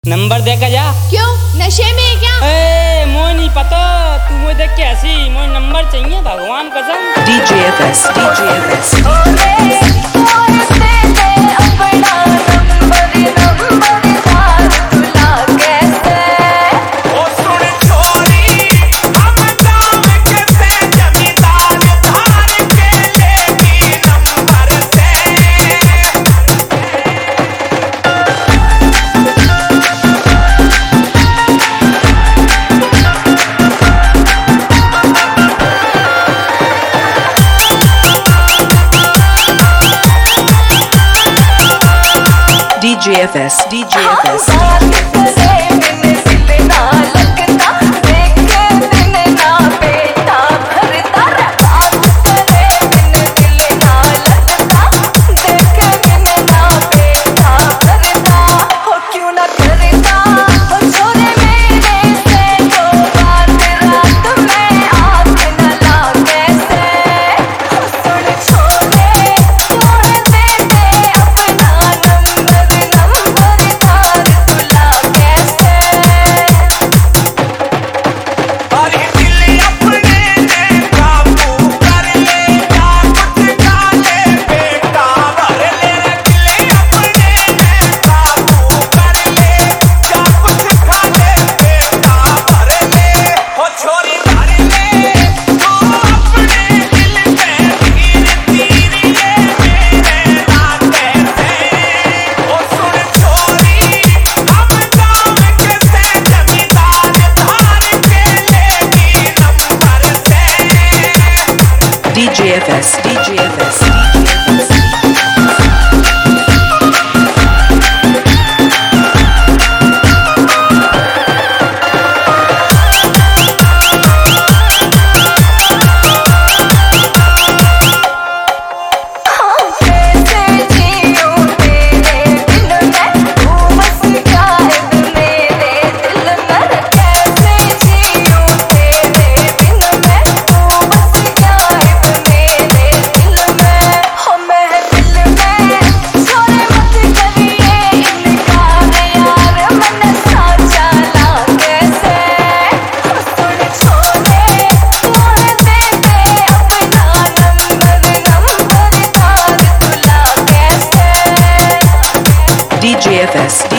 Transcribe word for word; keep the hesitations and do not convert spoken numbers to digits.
Number दे के जा। क्यों, नशे में है क्या? ए, मोए नहीं पता, तू मुझे देख के हंसी। मोए नंबर चाहिए, भगवान कसम। DJ FS, DJ FS. DJ FS, DJ FS. DJ FS, DJ FS, DJ FS. DJ FS.